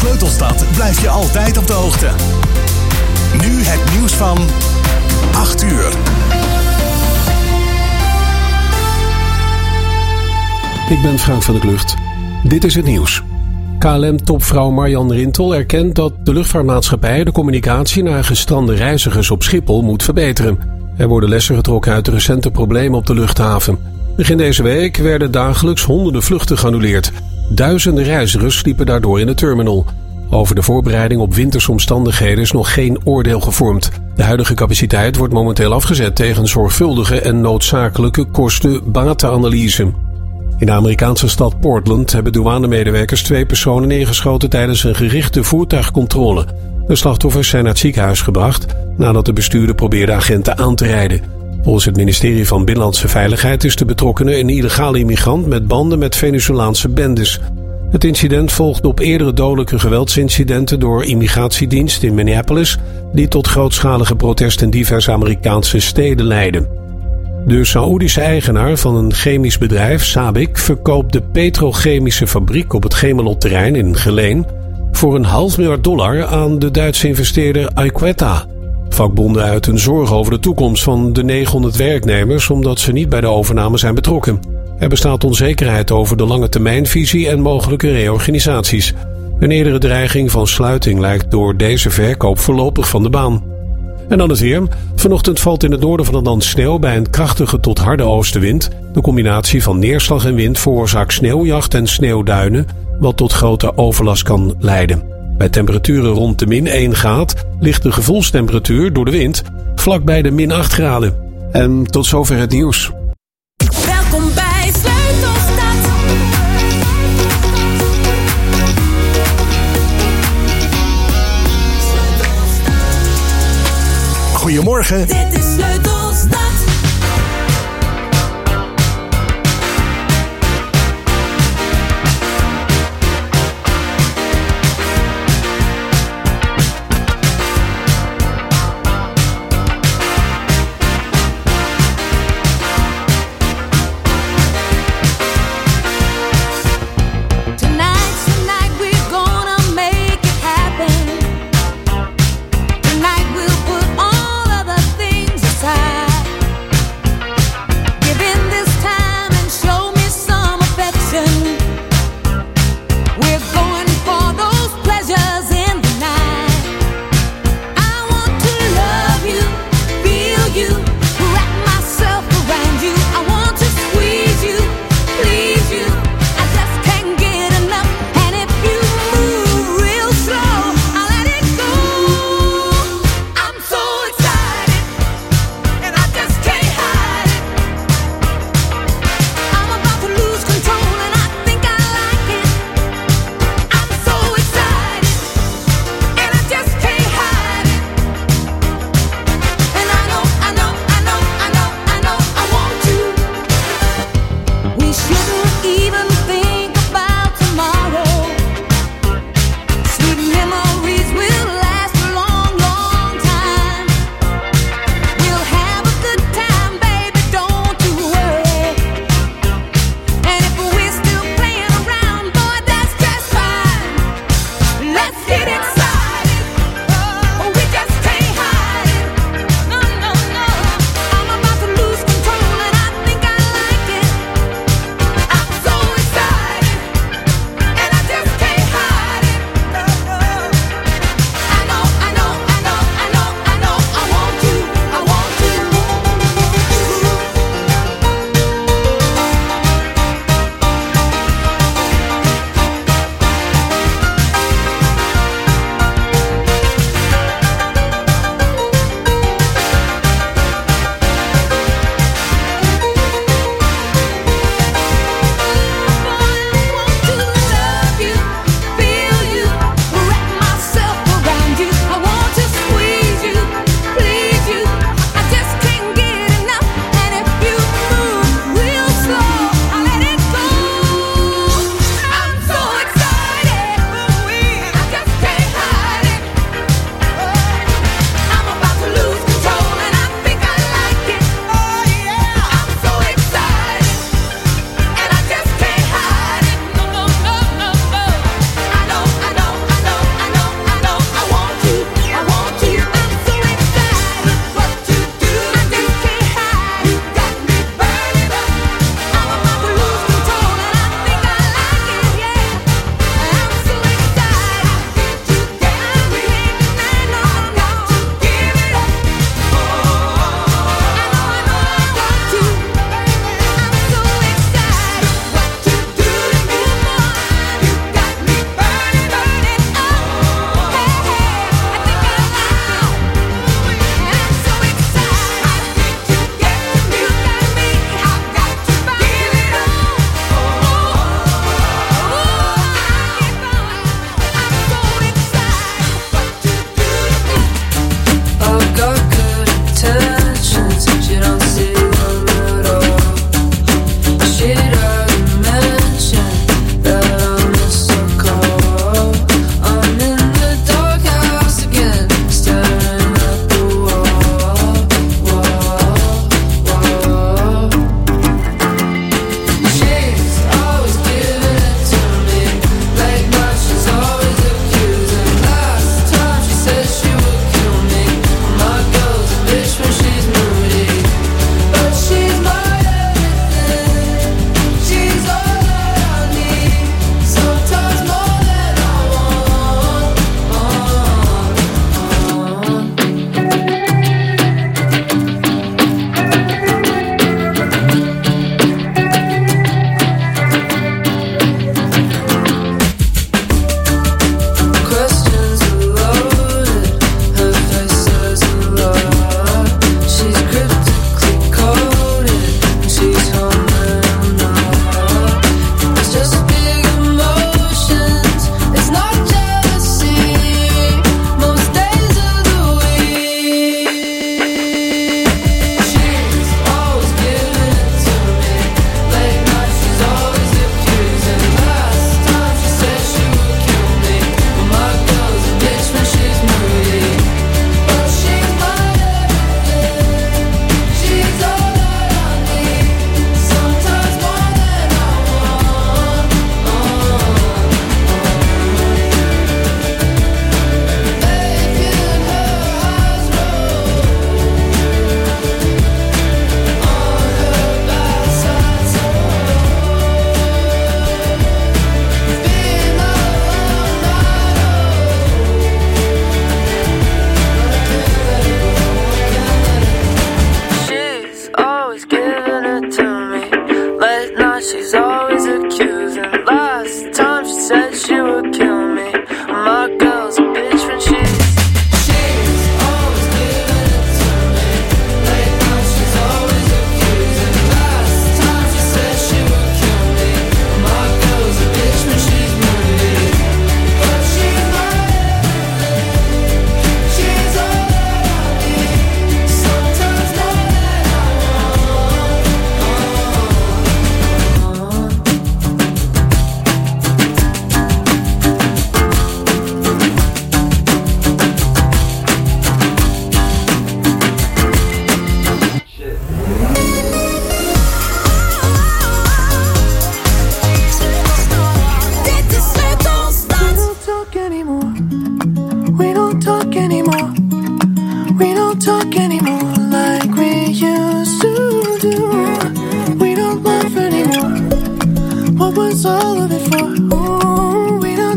Sleutelstad blijf je altijd op de hoogte. Nu het nieuws van 8 uur. Ik ben Frank van der Klucht. Dit is het nieuws. KLM-topvrouw Marjan Rintel erkent dat de luchtvaartmaatschappij de communicatie naar gestrande reizigers op Schiphol moet verbeteren. Er worden lessen getrokken uit de recente problemen op de luchthaven. Begin deze week werden dagelijks honderden vluchten geannuleerd. Duizenden reizigers sliepen daardoor in de terminal. Over de voorbereiding op wintersomstandigheden is nog geen oordeel gevormd. De huidige capaciteit wordt momenteel afgezet tegen zorgvuldige en noodzakelijke kosten-batenanalyse. In de Amerikaanse stad Portland hebben douanemedewerkers 2 personen neergeschoten tijdens een gerichte voertuigcontrole. De slachtoffers zijn naar het ziekenhuis gebracht nadat de bestuurder probeerde agenten aan te rijden. Volgens het ministerie van Binnenlandse Veiligheid is de betrokkenen een illegale immigrant met banden met Venezolaanse bendes. Het incident volgde op eerdere dodelijke geweldsincidenten door immigratiedienst in Minneapolis, die tot grootschalige protesten in diverse Amerikaanse steden leidden. De Saoedische eigenaar van een chemisch bedrijf, Sabic, verkoopt de petrochemische fabriek op het Gemelot-terrein in Geleen voor $500 miljoen aan de Duitse investeerder Iqueta. Vakbonden uiten zorgen over de toekomst van de 900 werknemers omdat ze niet bij de overname zijn betrokken. Er bestaat onzekerheid over de lange termijnvisie en mogelijke reorganisaties. Een eerdere dreiging van sluiting lijkt door deze verkoop voorlopig van de baan. En dan het weer. Vanochtend valt in het noorden van het land sneeuw bij een krachtige tot harde oostenwind. De combinatie van neerslag en wind veroorzaakt sneeuwjacht en sneeuwduinen, wat tot grote overlast kan leiden. Bij temperaturen rond de -1 graad ligt de gevoelstemperatuur door de wind vlakbij de -8 graden. En tot zover het nieuws. Welkom bij Sleutelstad. Goedemorgen. Dit is Sleutelstad. Tonight we'll put all of the things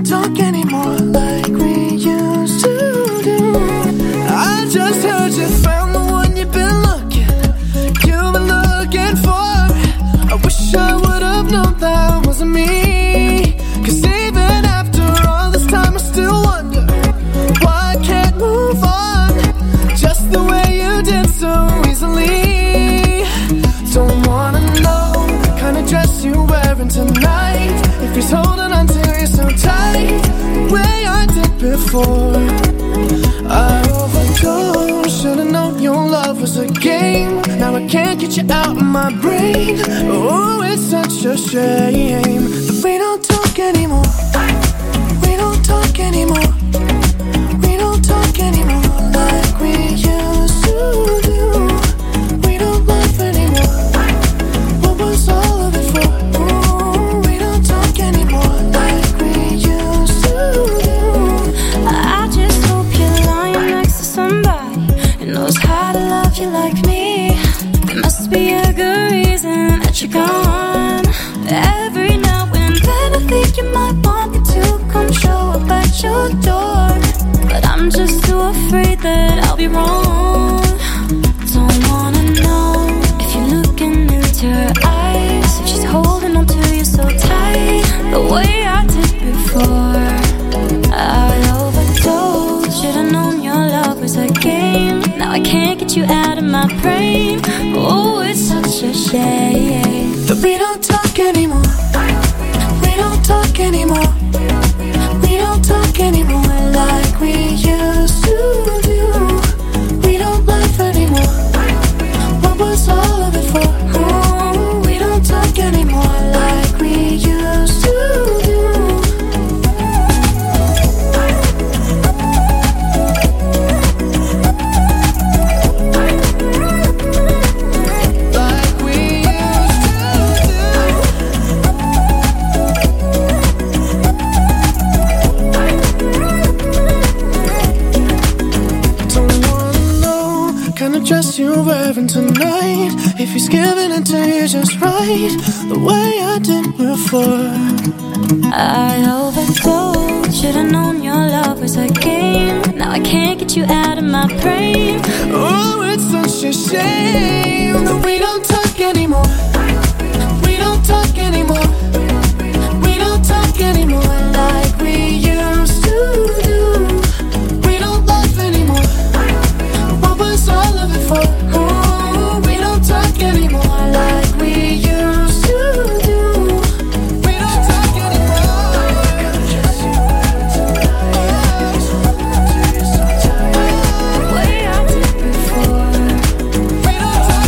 talk anymore like we used to do. I just heard you found the one you've been looking for. I wish I would have known that wasn't me. 'Cause even after all this time I still wonder why I can't move on just the way you did so easily. Don't wanna know the kind of dress you're wearing tonight, if he's holding on to you so tight the way I did before. I overdosed, should've known your love was a game. Now I can't get you out of my brain. Oh, it's such a shame that we don't talk anymore. We don't talk anymore. We don't talk anymore like we used to do. We don't laugh anymore. What was all of it for? Ooh, we don't talk anymore like we used to do. I just hope you're lying next to somebody who knows how to love you like me. There must be a good reason that you're gone. Every now and then I think you might want me to come show up at your door, but I'm just too afraid that I'll be wrong. Don't wanna know if you're looking into her eyes, if she's holding on to you so tight the way I did before. I overdosed, should've known your love was a game. Now I can't get you out of my brain. Oh, it's such a shame that we don't talk anymore. We don't talk anymore. We don't talk anymore like we used to do. We don't laugh anymore. What was all of it for? Oh, we don't talk anymore like we used to do. Dress you're wearing tonight, if he's giving it to you just right the way I did before. I overdosed, should've known your love was a game. Now I can't get you out of my brain. Oh, it's such a shame that we don't talk anymore. We don't talk anymore. We don't talk anymore like we used to do. We don't laugh anymore. What was all of it for? Oh, we don't talk anymore like we used to do. We don't talk anymore. The way I did before. We don't talk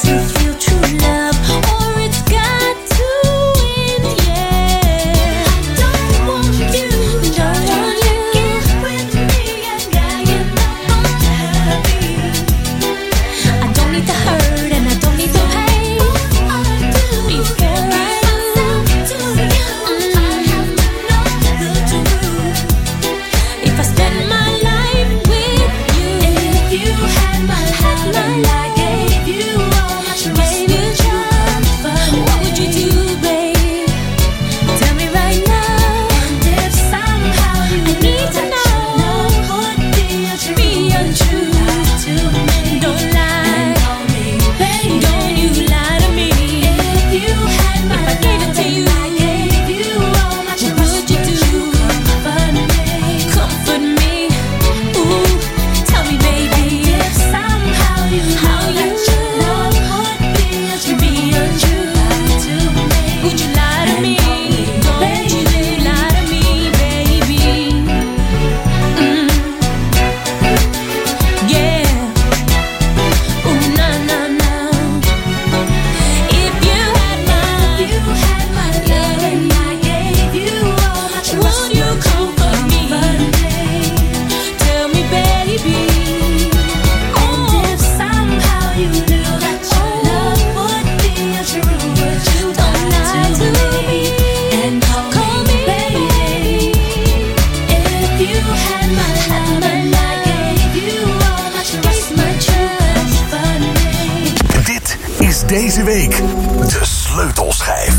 Deze week de sleutelschijf.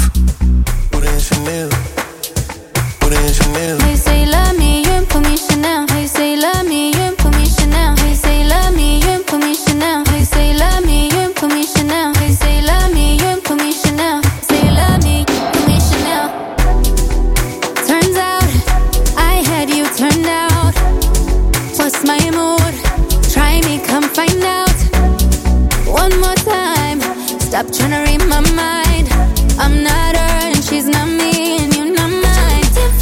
Hey, say love me, you ain't for me Chanel. Hey, say love me, you ain't for me Chanel. Hey, say love me, you ain't for me Chanel. Hey, say love me, you ain't for me Chanel. Hey, say love me, you ain't for me Chanel. Say love me, for me Chanel. Turns out I had you turned out. Plus my mood, try me, come find out. One more time, stop trying to read my mind. I'm not her and she's not me, and you're not mine.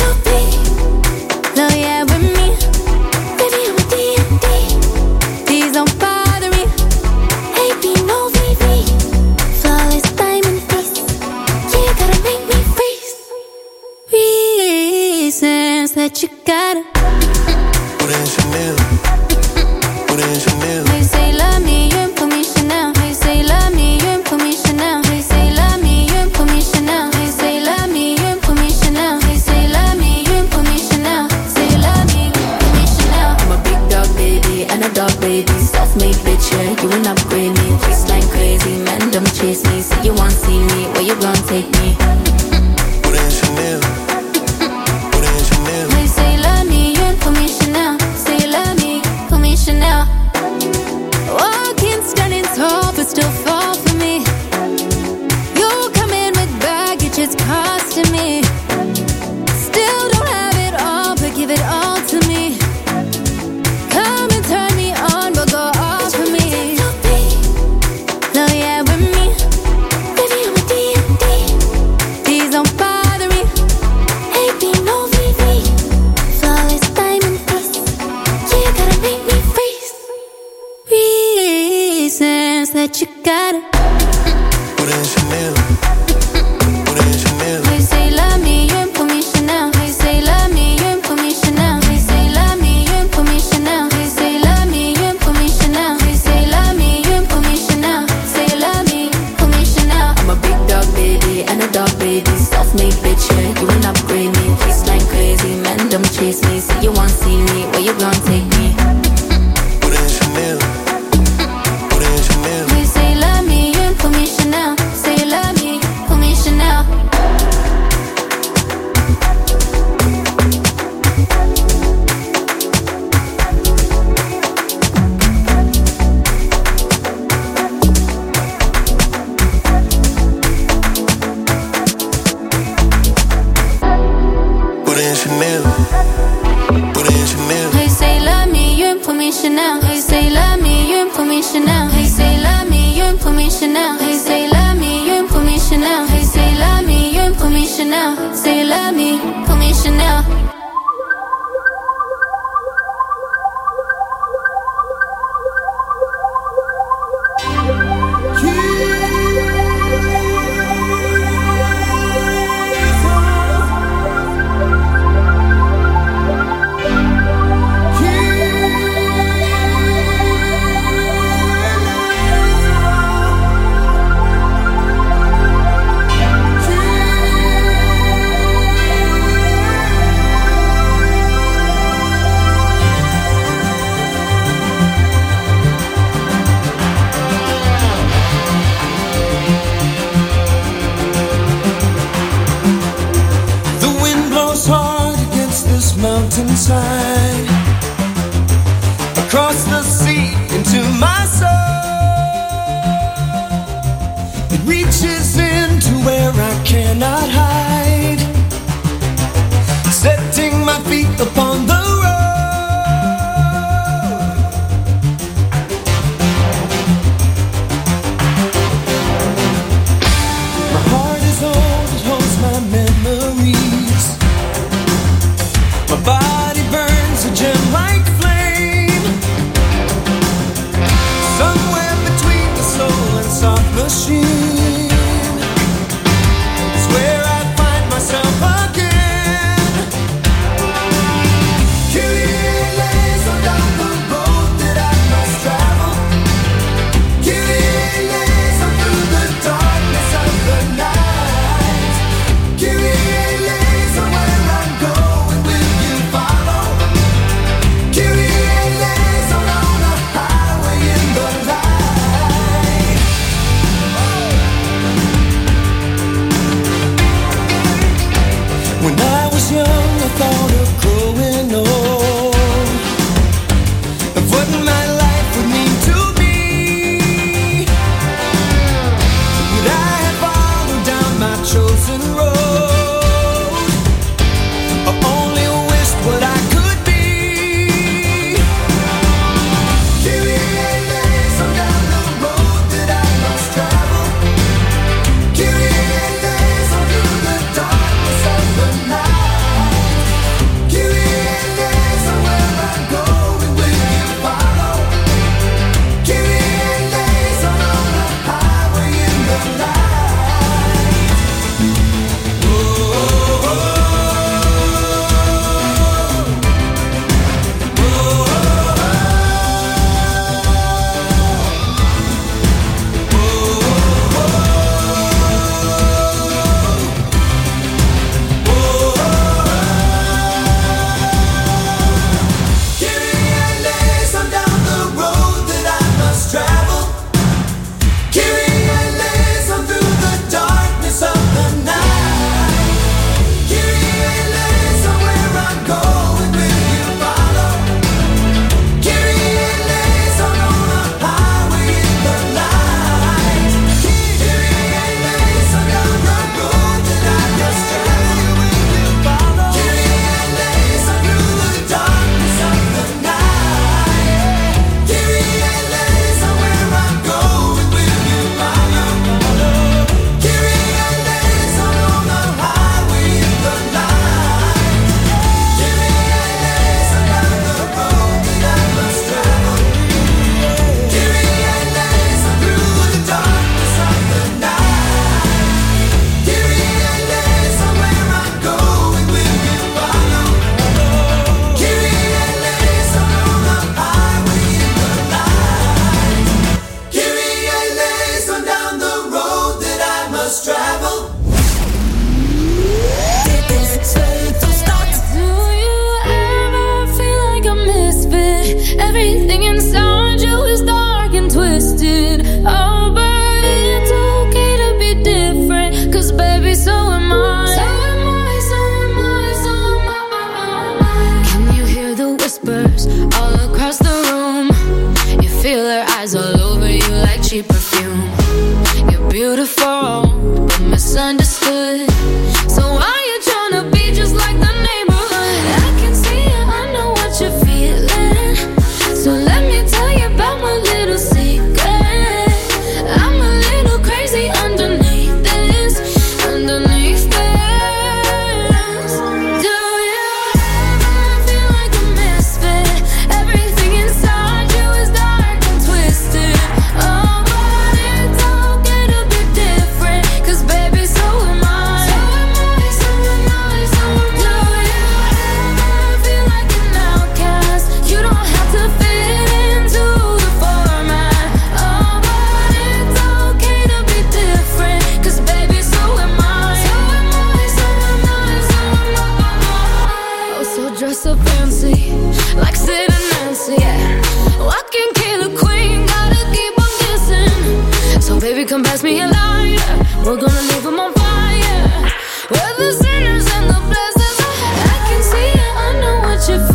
No, yeah, with me, baby, I'm a D&D. Please don't bother me. AB, no VV. Flawless diamond face. Yeah, you gotta make me freeze. Reasons that you gotta put in Chanel. Put in Chanel. Hey, say love me, you ain't for me Chanel. Hey, say love me, you ain't for me Chanel. Hey, say love me, you ain't for me Chanel. Hey, say love me, you ain't for me Chanel. Hey, say love me, you ain't for me Chanel. Say love me, for me Chanel. I'm a big dog baby and a dog baby. Self-made bitch, yeah, you ain't upgrade me. Waistline crazy, man, don't chase me. Say you want see me, where you gon' take me? Put in Chanel. Put in Chanel. Hey, say love me, you ain't for me Chanel. Say love me, for me Chanel. Walking, standing tall, but still fall for me. You come in with baggage, it's costing me. Still don't have it all, but give it all to me. Come and turn me on, but go off for me. No, yeah, with me, baby, I'm a D&D. Please don't bother me. AB, no VV. Flawless diamond face. Yeah, you gotta make me freeze. Reasons that you gotta. Put in Chanel. Put in Chanel. Hey, say love me, you ain't for me Chanel. Hey, say love me, you ain't for me Chanel. Hey, say love me, you ain't for me Chanel. Hey, say love me, you ain't for me Chanel. Hey, say love me, you ain't for me Chanel. Say love me, for me Chanel. I'm a big dog baby and a dog baby. Self-made bitch, yeah, you ain't upgrade me. Waistline crazy, man, don't chase me. Say you want see me, where you gon' take me? Put in Chanel. Put in Chanel. Hey, say love me, you ain't for me Chanel. Say love me, for me Chanel. Put in Chanel. Put in Chanel. Hey, say love me, you ain't for me Chanel. Hey, say love me, you ain't for me Chanel. Hey, say love me, you ain't for me Chanel. Hey, say love me, you ain't for me Chanel. Hey, say love me, you ain't for me Chanel. Say love me, for me Chanel. Keep inside, across the sea into my soul. It reaches into where I cannot hide, setting my feet upon the road. My heart is old, it holds my memories. My body burns a gem like flame, somewhere between the soul and soft machine. It's where I find myself again. Kyrie eleison, down the road that I must travel. Kyrie eleison, through the darkness of the night. Kyrie eleison, where I'm going, will you follow? Kyrie eleison, on a highway in the light. When I was young, I thought of growing old, of what my life would mean to me. Would I have followed down my chosen road, or only wished what I could be? Kyrie eleison, down the road that I must travel. Kyrie eleison, through the darkness of the night. Kyrie eleison, where I'm going, will you follow? Kyrie eleison, on a highway in the light. Oh, oh, oh. Kyrie eleison, down the road that I must travel. Kyrie eleison, through the darkness of the night. Kyrie eleison, where I'm going, will you follow? Kyrie eleison, on a highway in the light. Kyrie eleison, down the road that I must travel. Will you follow? Kyrie eleison, through the darkness of the night. Kyrie eleison, where I'm going, will you follow? Kyrie eleison, on the highway in the light. Kyrie eleison, down the road that I must travel. Kyrie eleison, through the darkness of the night. Kyrie eleison, where I'm going, will you follow? Kyrie eleison, on the highway in the light. Kyrie eleison, down the road that I must travel. Dit is Sleutelstad. Do you ever feel like a misfit? Everything inside you is dark and twisted. Oh, but it's okay to be different, 'cause baby, so am I. So am I, so am I, so am I. Can you hear the whispers all across the room? You feel her eyes all over you like cheap perfume. You're beautiful, but misunderstood. So why you tryna be just like the neighborhood? I can see it, I know what you're feeling. So let me tell you about my little secret. I'm a little crazy underneath this, underneath this. Do you ever feel like a misfit? Everything inside you is dark and twisted. Oh, but it's okay to be different, 'cause baby, so am I. So am I, so am I, so am I. Do you ever feel like an outcast? You don't have to fit into the format. Oh, but it's okay to be different, 'cause baby, so am I. So am I, so am I, so am I. Oh, so dress up fancy, like Sid and Nancy, yeah. Walking killer queen, gotta keep on kissing. So baby, come pass me a lighter, we're gonna leave 'em on fire. We're the sinners and the blessings. I can see it, I know what you're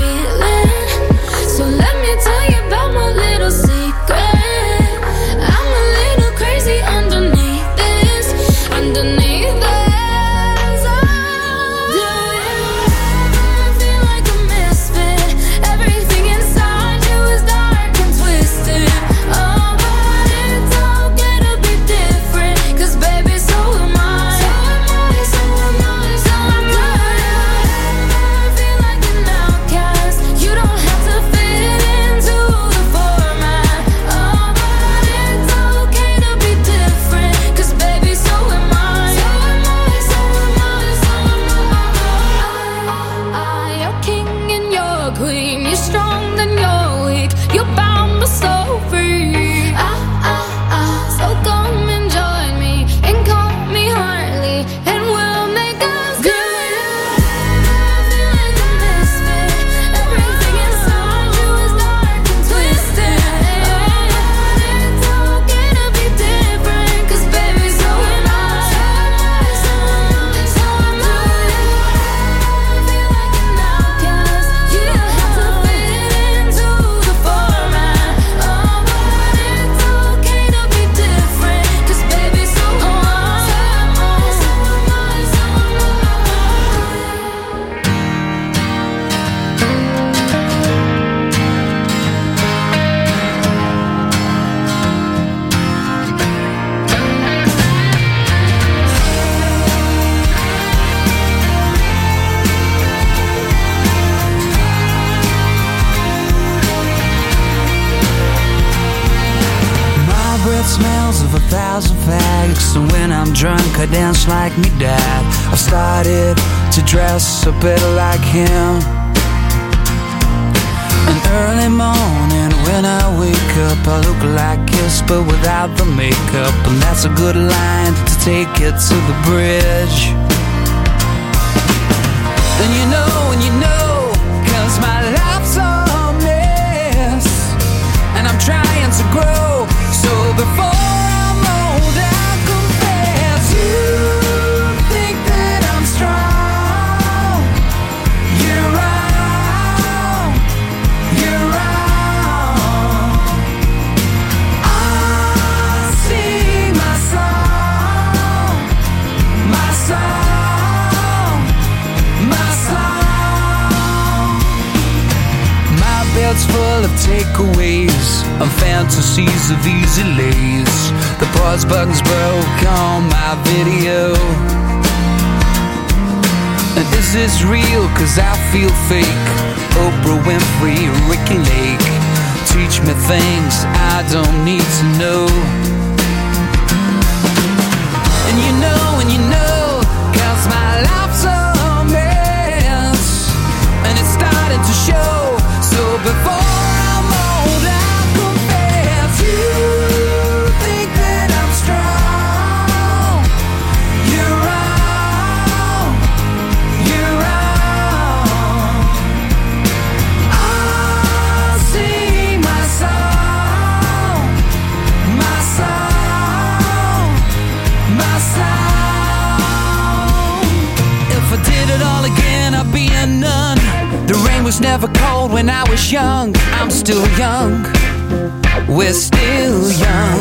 1,000 fags, and when I'm drunk I dance like me dad. I've started to dress a bit like him. An early morning when I wake up, I look like Kiss but without the makeup, and that's a good line to take it to the bridge. And you know, 'cause my life's a mess, and I'm trying to grow, so before I'm old I'll confess. You think that I'm strong, you're wrong, you're wrong. I sing my song, my song, my song. My bed's full of takeaways and fantasies of easy lays. The pause button's broke on my video. And is this real? 'Cause I feel fake. Oprah Winfrey, Ricky Lake, teach me things I don't need to know. And you know, 'cause my life's a mess, and it's starting to show, so before I'm old I'll confess. You think that I'm strong, you're wrong, you're wrong. I'll sing my song, my song, my song. If I did it all again I'd be a nun. The rain was never cold when I was young. I'm still young, we're still young.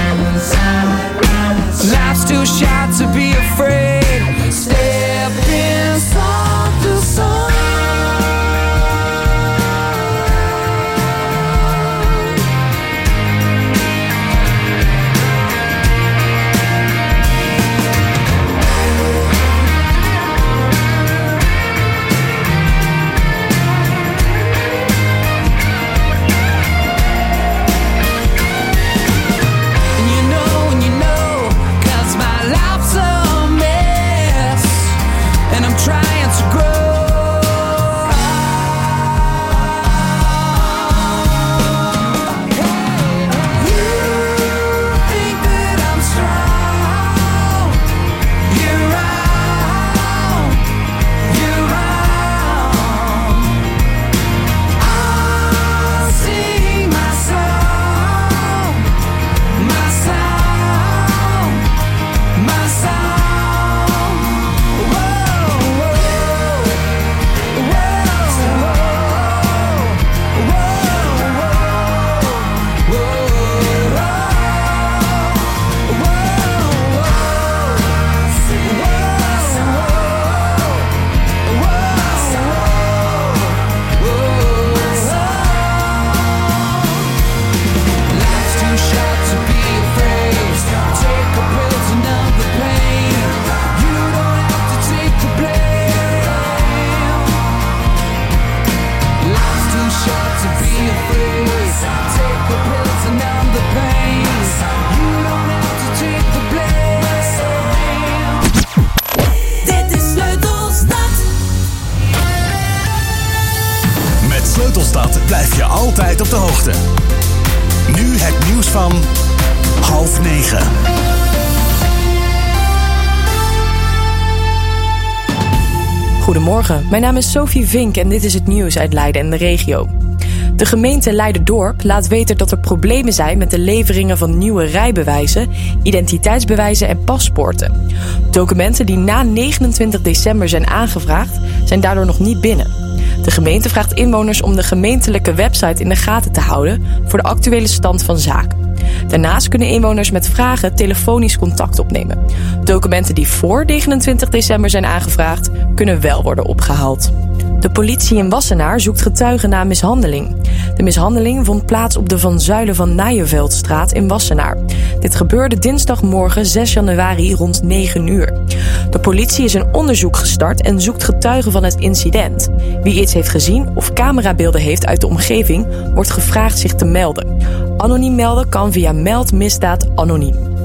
Life's too short to be afraid. Step inside the sun. And you know, 'cause my life's a mess, and I'm trying to grow. You think that I'm strong, you're wrong, you're wrong. I'll sing my song, my song, my song. Whoa, whoa, whoa, Life's too short to be afraid. Take a pill to numb the pain. You don't have to take the blame. Life's too short to be afraid. Take a pill to numb the pain. You don't have to take the blame. Dit is Sleutelstad. Met Sleutelstad blijf je altijd op de hoogte. Nu het nieuws van 8:30. Goedemorgen, mijn naam is Sophie Vink en dit is het nieuws uit Leiden en de regio. De gemeente Leiden-Dorp laat weten dat er problemen zijn met de leveringen van nieuwe rijbewijzen, identiteitsbewijzen en paspoorten. Documenten die na 29 december zijn aangevraagd, zijn daardoor nog niet binnen. De gemeente vraagt inwoners om de gemeentelijke website in de gaten te houden voor de actuele stand van zaken. Daarnaast kunnen inwoners met vragen telefonisch contact opnemen. Documenten die voor 29 december zijn aangevraagd, kunnen wel worden opgehaald. De politie in Wassenaar zoekt getuigen na mishandeling. De mishandeling vond plaats op de Van Zuilen van Nijenveldstraat in Wassenaar. Dit gebeurde dinsdagmorgen 6 januari rond 9 uur. De politie is een onderzoek gestart en zoekt getuigen van het incident. Wie iets heeft gezien of camerabeelden heeft uit de omgeving, wordt gevraagd zich te melden. Anoniem melden kan via Meld Misdaad Anoniem.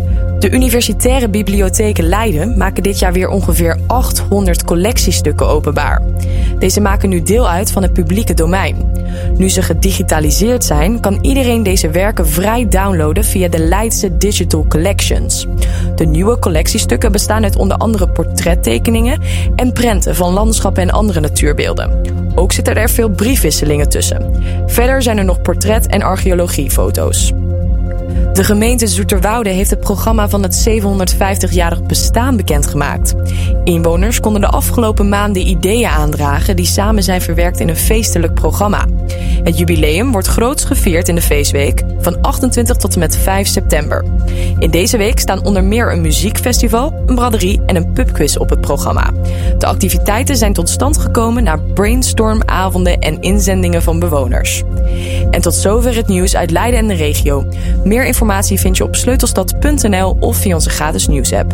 De Universitaire Bibliotheken Leiden maken dit jaar weer ongeveer 800 collectiestukken openbaar. Deze maken nu deel uit van het publieke domein. Nu ze gedigitaliseerd zijn, kan iedereen deze werken vrij downloaden via de Leidse Digital Collections. De nieuwe collectiestukken bestaan uit onder andere portrettekeningen en prenten van landschappen en andere natuurbeelden. Ook zitten er veel briefwisselingen tussen. Verder zijn er nog portret- en archeologiefoto's. De gemeente Zoeterwoude heeft het programma van het 750-jarig bestaan bekendgemaakt. Inwoners konden de afgelopen maanden ideeën aandragen die samen zijn verwerkt in een feestelijk programma. Het jubileum wordt groots gevierd in de feestweek van 28 tot en met 5 september. In deze week staan onder meer een muziekfestival, een braderie en een pubquiz op het programma. De activiteiten zijn tot stand gekomen na brainstormavonden en inzendingen van bewoners. En tot zover het nieuws uit Leiden en de regio. Meer informatie vind je op sleutelstad.nl of via onze gratis nieuwsapp.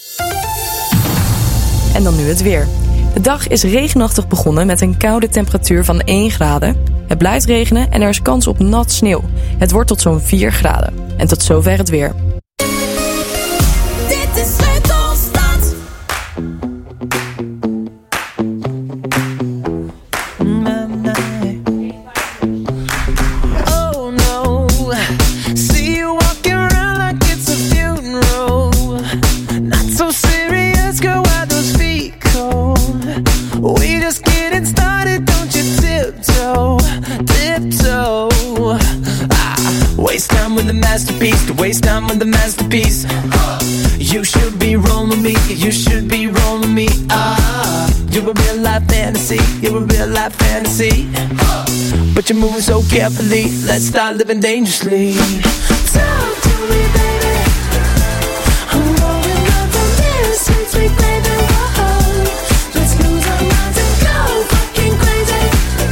En dan nu het weer. De dag is regenachtig begonnen met een koude temperatuur van 1 graden. Het blijft regenen en er is kans op nat sneeuw. Het wordt tot zo'n 4 graden. En tot zover het weer. Dit is Sleutelstad. Oh no, see you walking around like it's a funeral. Not so serious, girl, why those feet cold? We just getting started, don't you tiptoe, tiptoe. Waste time with the masterpiece, to waste time with the masterpiece. You should be rolling me, you should be rolling me. You're a real life fantasy, you're a real life fantasy. But you're moving so carefully, let's start living dangerously. Talk to me, baby. I'm rolling up from this sweet, sweet baby. Whoa. Let's lose our minds and go fucking crazy.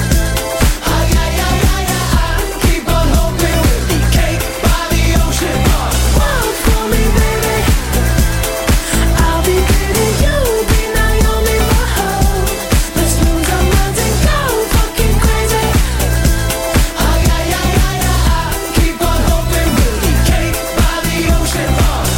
Keep on hoping we'll be cake by the ocean. Walk for me, baby. I'll be pretty, you'll be Naomi. Whoa. Let's lose our minds and go fucking crazy. Keep on hoping we'll be cake by the ocean.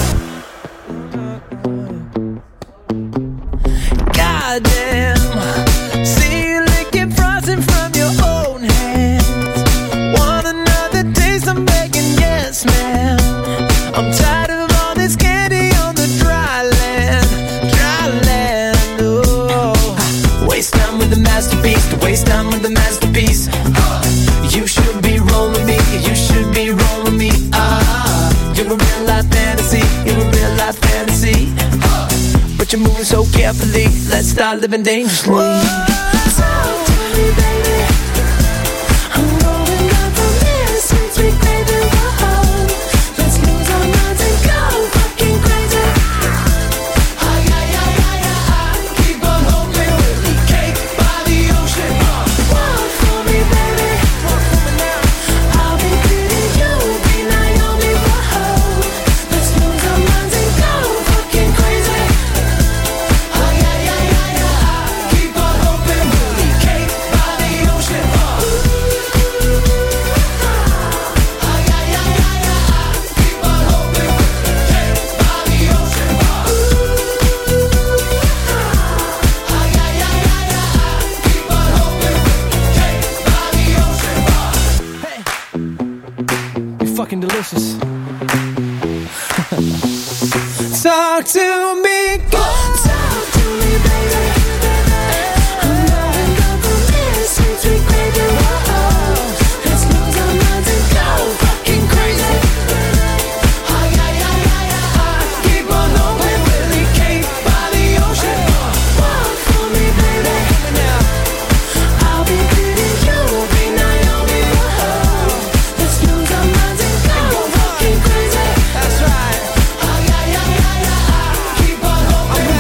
Goddamn, see you licking frosting from your own hands. Want another taste? I'm begging, yes, ma'am. I'm tired of all this candy on the dry land, dry land. Oh, waste time with the masterpiece, to waste time with the masterpiece. You should be rolling me, you should be rolling me. You're a real life fantasy, you're a real life fantasy. But you're moving so carefully, let's start living dangerously. Talk to me, baby. I'm rolling up from this sweet, sweet baby. Whoa. Let's lose our minds and go fucking crazy. Keep on hoping we'll be cake by the ocean. Walk for me, baby. I'll be pretty, you'll be Naomi. Whoa. Let's lose our minds and go fucking crazy. Keep on hoping we'll be cake by the ocean. Keep on hoping we'll be cake by the ocean. Keep on hoping we'll be cake by the ocean. Hey, you're fucking delicious. Talk to me, talk to me, baby. I'm rolling up from this sweet, sweet baby. Whoa. Let's lose our minds and go fucking crazy. Keep on hoping we'll be cake by the ocean. Walk for me, baby. I'll be pretty, you'll be Naomi. Whoa. Let's lose our minds and go fucking crazy. That's right. Keep on hoping.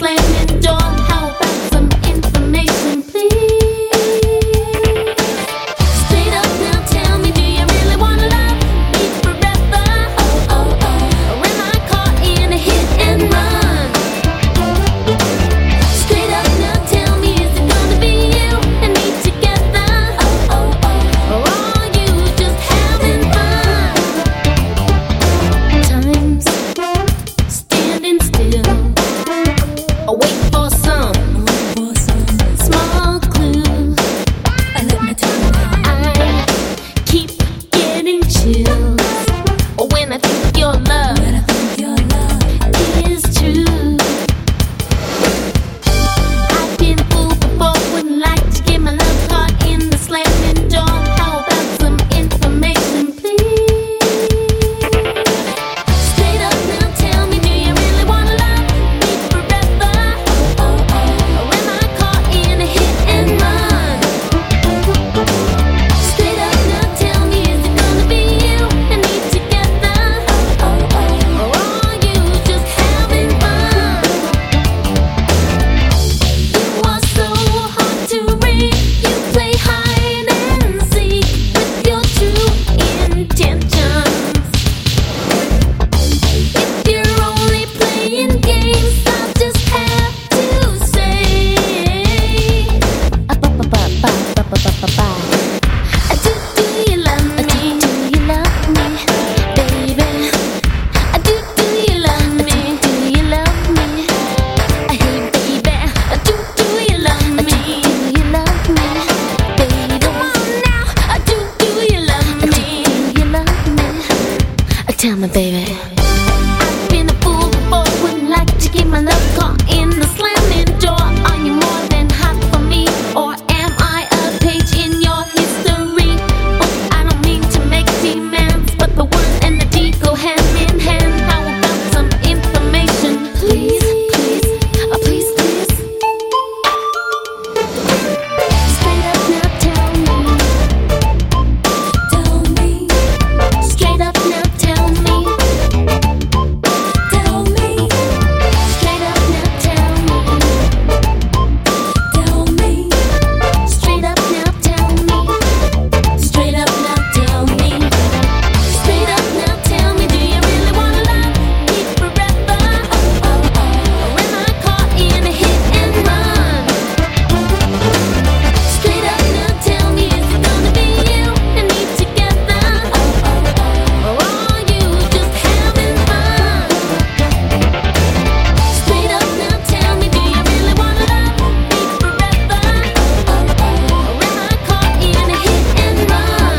slamming door. How about some information, please? Straight up now, tell me, do you really wanna love me forever? Oh, oh, oh. Or am I caught in a hit and run? Straight up now, tell me, is it gonna be you and me together? Oh, oh, oh. Or are you just having fun? Time's standing still. I wait for some small clue. I let my tongue out. I keep getting chills when I think your love is true. I've been fooled before, wouldn't like to get my love caught in the slamming door. How about some information, please? Straight up now, tell me, do you really wanna love me forever? Oh, oh, oh. Or am I caught in a hit and run? Straight up now, tell me, is it gonna be you and me together? Oh, oh, oh. Or are you just having fun? You are so hard to read. You play hide and seek with your true intentions. If you're only playing games, I'll just have to say, do you love me? Do you love me, baby? Do you love me? Do you love me? Hey, baby, do you love me? Do you love me, baby? Come on now, do you love me? Do you love me? Tell me, baby. I've been a fool before, wouldn't like to get my love caught in the slamming door. Are you more than hot for me, or am I a page in your history? Oh, I don't mean to make demands, but the word and the deed go hand in hand. How about some information, please? Please, please, please. Straight up now, tell me. Tell me. Straight up now, tell me. Tell me. Straight up now, tell me. Tell me. Straight up now, tell me. Straight up now, tell me. Straight up now, tell me, do you really wanna love me forever? Oh, oh, oh. Or am I caught in a hit and run? Straight up now, tell me, is it gonna be you and me together? Oh, oh, oh. Or are you just having fun? Straight up now, tell me, do you really wanna love me forever? Oh, oh, oh. Or am I caught in a hit and run?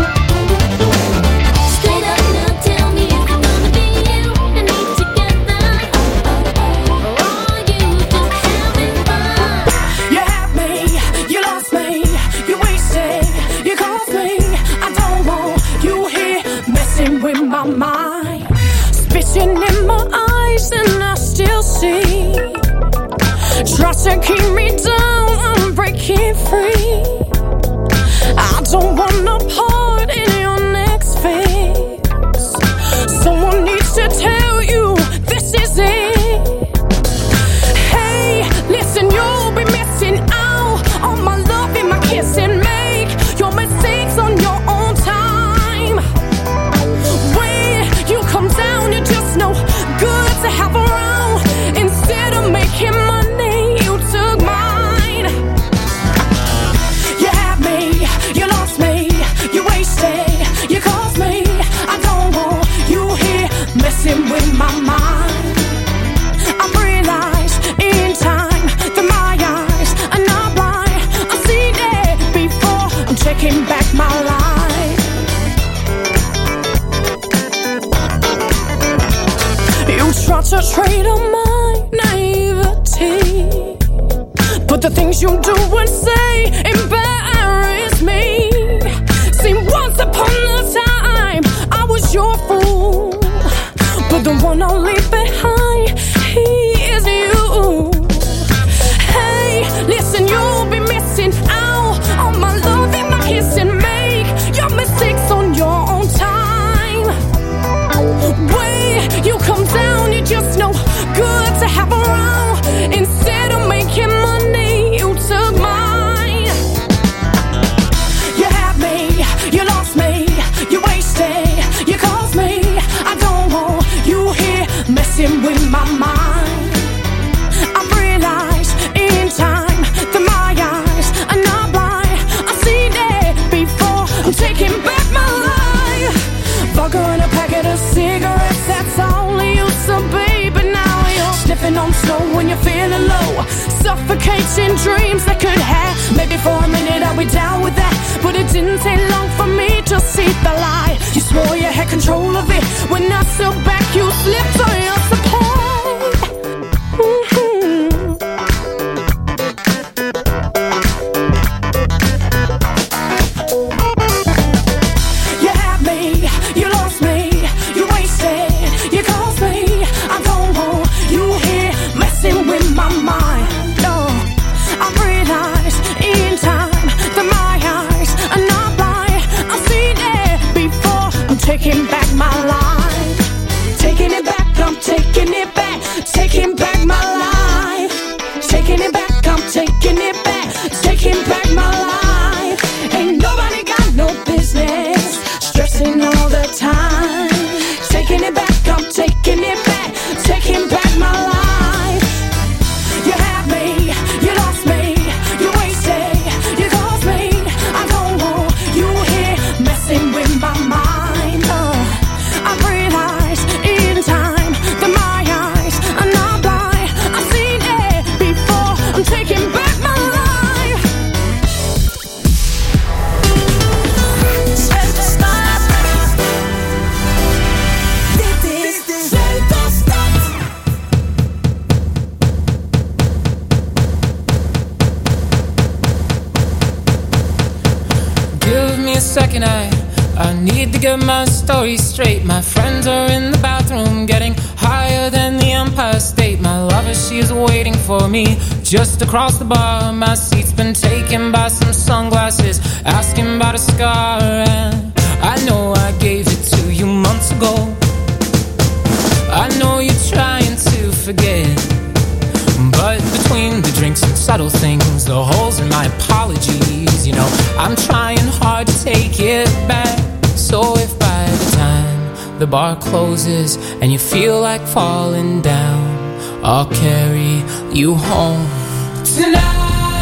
Straight up now, tell me, is it gonna be you and me together? Oh, oh, oh. Or are you just having fun? You had me, you lost me, you wasted, you caused me. I don't want you here messing with my mind. Spitting in my eyes and I still see. Try to keep me down, I'm breaking free. I don't want a part in your next phase. Someone needs to tell you this is it. Hey, listen, you'll be missing out on my love and my kiss and make your mistakes on your own time. When you come down, you're just no good to have around. Instead of making money, you took mine. You had me, you lost me, you wasted, you caused me. I don't want you here messing with my mind. I've realized in time that my eyes are not blind. I've seen it before, I'm taking back my life. You try to trade on my naivety, but the things you do and say embarrass me. See, once upon a time I was your fool, but the one I'll leave behind, he is you. Hey, listen, you'll be missing out on my love and my kiss and make your mistakes on your own time. When you come down, you're just no good to have around. Instead of making money, you took mine. You had me, you lost me, you wasted, you caused me. I don't want you here messing with my mind. I've realized in time that my eyes are not blind. I've seen it before, I'm taking back my life. Vodka and a packet of cigarettes, that's all I used to be. But now you're sniffing on snow when you're feeling low, suffocating dreams that could have. Maybe for a minute I'll be down with that, but it didn't take long for me to see the light. You swore you had control of it. When I stood back, you slipped on your supply. You had me, you lost me, you wasted, you caused me. I don't want you here messing with my mind. No, I've realized in time that my eyes are not blind. I've seen it before, I'm taking back my life. Taking it back, I'm taking it back. Taking back my life. Taking it back, I'm taking it back. Taking back my life. Ain't nobody got no business stressing all the time. Taking it back, I'm taking it back. Taking back my life. You had me, you lost me, you wasted, you caused me. I don't want you here messing with my mind. I've realized in time that my eyes are not blind. I've seen it before, I'm taking back my life. Give me a second, I need to get my story straight. My friends are in the bathroom getting higher than the Empire State. My lover, she is waiting for me just across the bar. My seat's been taken by some sunglasses, asking about a scar. And I know I gave it to you months ago. I know you're trying to forget, but between the drinks and subtle things, the holes in my apologies, you know, I'm trying hard to take it back. So if by the time the bar closes and you feel like falling down, I'll carry you home tonight.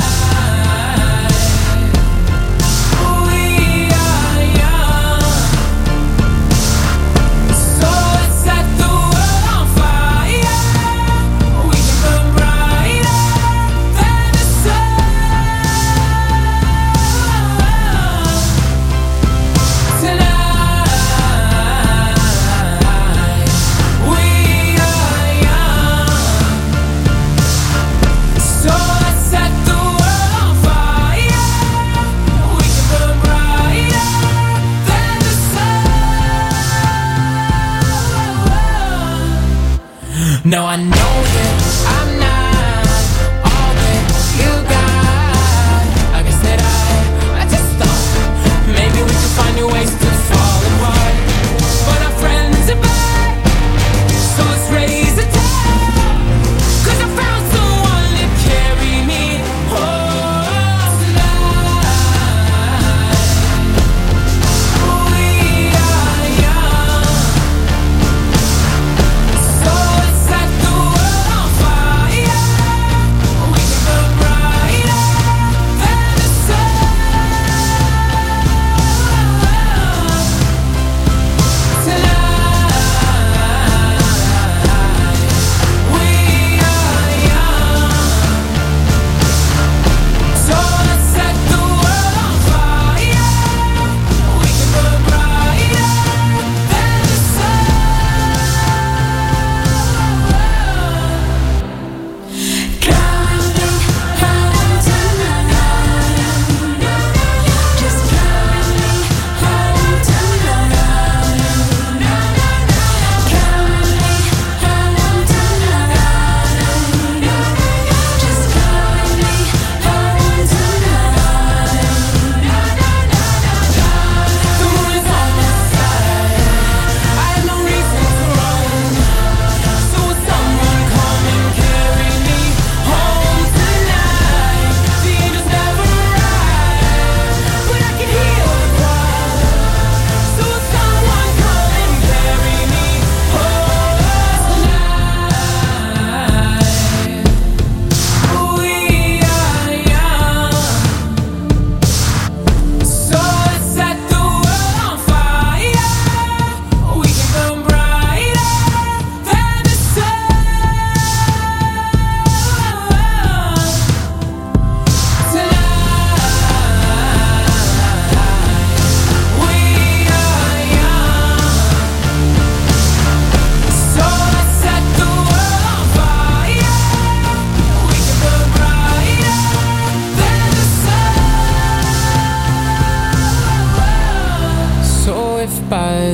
No, I know that I'm not all that you got. I guess that I just thought maybe we could find new ways to fall apart. But our friends are back, so let's raise a toast. 'Cause I found someone to carry me home tonight. We are young, so let's set the world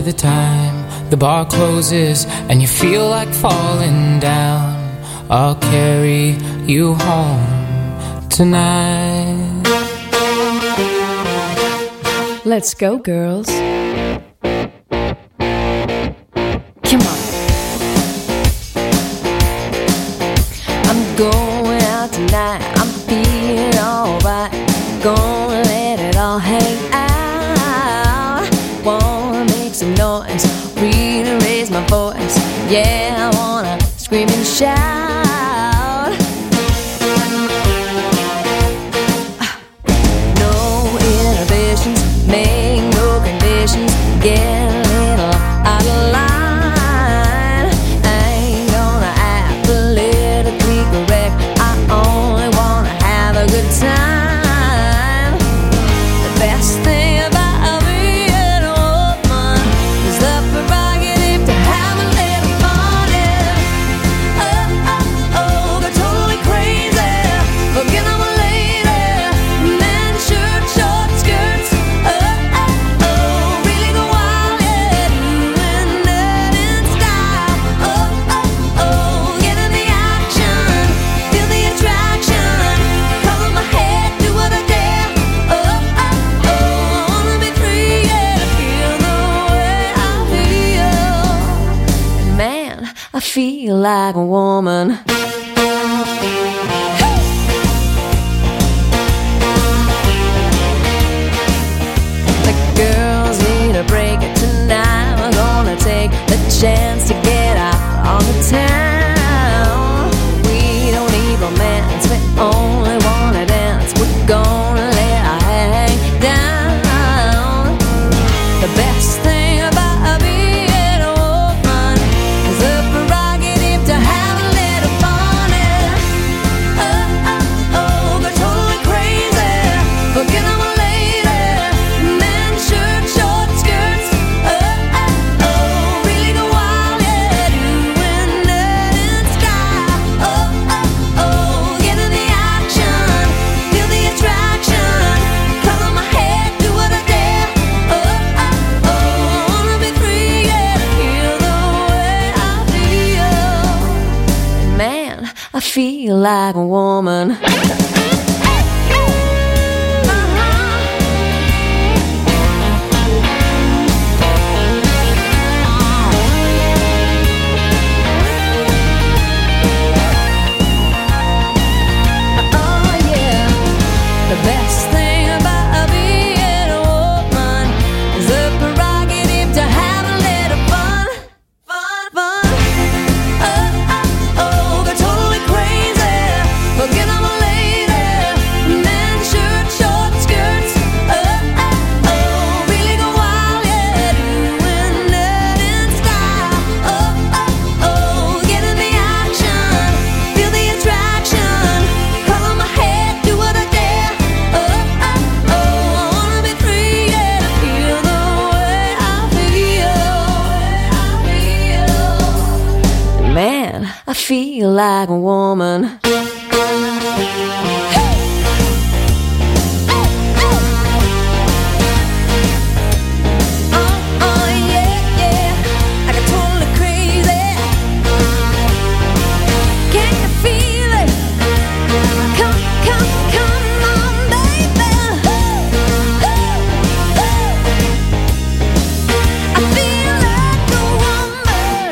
the time the bar closes and you feel like falling down, I'll carry you home tonight. Let's go, girls. Come on. I'm going out tonight, I'm feeling alright. Gonna let it all hang out. Wanna make some noise, really raise my voice. Yeah, I wanna scream and shout. No inhibitions, make no conditions. Get a little out of line. I ain't gonna act politically correct, I only wanna have a good time. The best thing about being a woman is the prerogative to have a little fun. Oh, oh, oh, go totally crazy, forget I'm a lady. Men, shirt, short skirts. Oh, oh, oh, really go wild, yeah, doing that in style. Oh, oh, oh, get in the action, feel the attraction, color my head, do what I dare. Oh, oh, oh, I wanna be free, yeah, to feel the way I feel. And man, I feel like a woman. The girls need a break tonight. We're gonna take the chance to get out on the town. We don't need romance, we only wanna dance. We're gonna let our hang down. The best thing about being a woman is the prerogative to have a little fun. Oh, oh, oh, go totally crazy, forget I'm a lady. Men, shirt, short skirts. Oh, oh, oh, really go wild, yeah, doing that in style. Oh, oh, oh, get in the action, feel the attraction, color my head, do what I dare. Oh, oh, oh, I wanna be free, yeah, to feel the way I feel. Man, I feel like a woman. Oh yeah, the best thing about being a woman is the prerogative to have a little fun, fun, fun. Oh, oh, oh, go totally crazy, forget I'm a lady. Men, shirt, short skirts. Oh, oh, oh, really go wild, yeah, doing that in style. Oh, oh, oh, get in the action, feel the attraction, color my head, do what I dare. Oh, oh, oh, I wanna be free, yeah, to feel the way I feel. Man, I feel like a woman. Oh, yeah, yeah, I got totally crazy. Can you feel it? Come, come, come on, baby. I feel like a woman.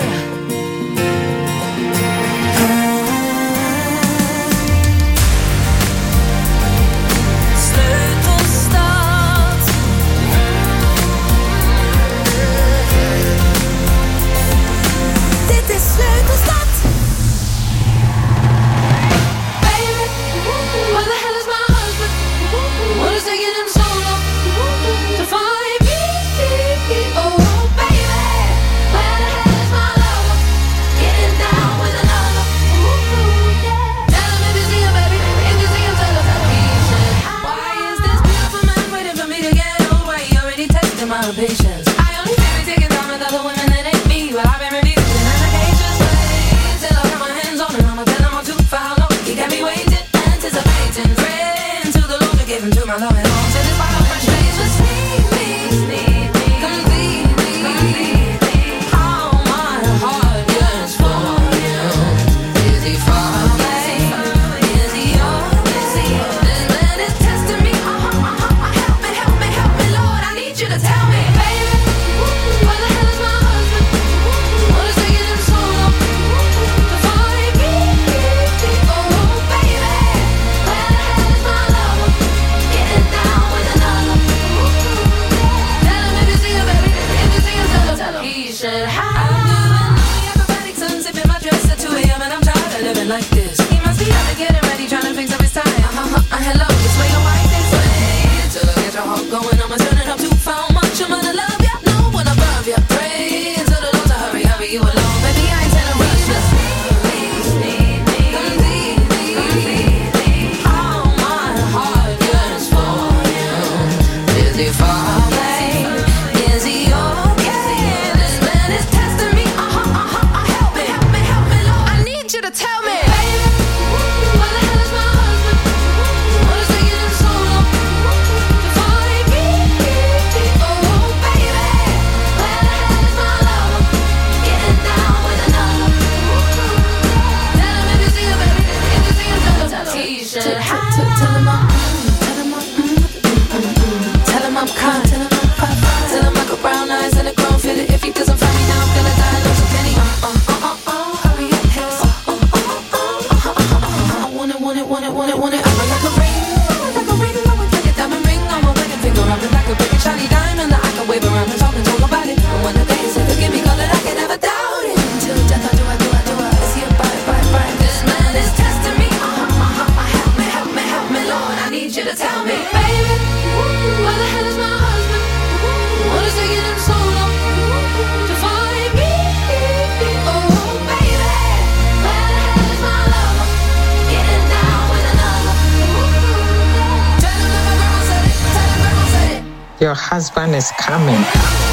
it, want it, want it, want it. I'm like a ring, like a ring, I would like a diamond ring on my wedding finger. I'm like a pretty shiny diamond that I can wave around and talk about it. And when the day is forgive me, call it, I can never doubt it. Until death, I do. Is he a bite? This man is testing me. Help me, Lord. I need you to tell me, baby, where the hell is my husband? What is taking him so long to find me? Oh, baby, where the hell is my lover? Getting down with another. Tell him that my grandma said it. Your husband is coming.